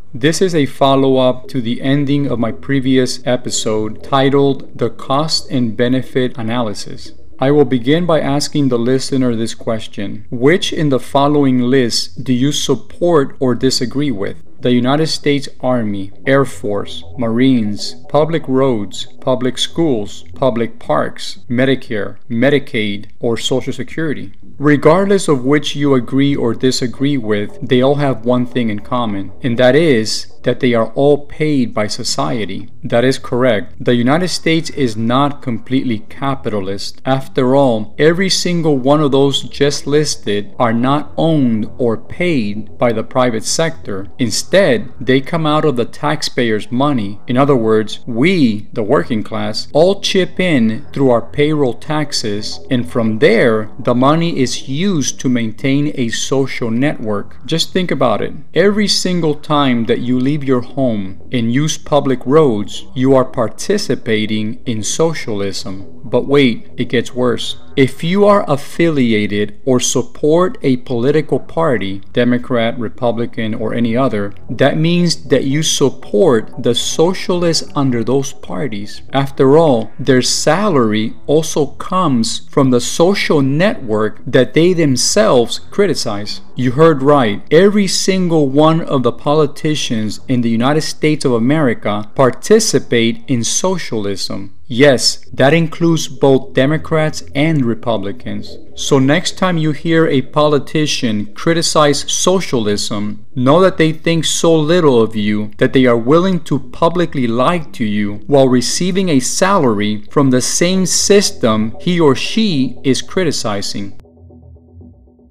This is a follow-up to the ending of my previous episode titled The Cost and Benefit Analysis. I will begin by asking the listener this question. Which in the following list do you support or disagree with? The United States Army, Air Force, Marines, public roads, public schools, public parks, Medicare, Medicaid, or Social Security. Regardless of which you agree or disagree with, they all have one thing in common, and that is that they are all paid by society. That is correct. The United States is not completely capitalist. After all, every single one of those just listed are not owned or paid by the private sector. Instead, they come out of the taxpayers' money. In other words, we, the working class, all chip in through our payroll taxes, and from there, the money is used to maintain a social network. Just think about it. Every single time that you leave your home and use public roads, you are participating in socialism. But wait, it gets worse. If you are affiliated or support a political party, Democrat, Republican, or any other, that means that you support the socialists under those parties. After all, their salary also comes from the social network that they themselves criticize. You heard right. Every single one of the politicians in the United States of America participate in socialism. Yes, that includes both Democrats and Republicans. So next time you hear a politician criticize socialism, know that they think so little of you that they are willing to publicly lie to you while receiving a salary from the same system he or she is criticizing.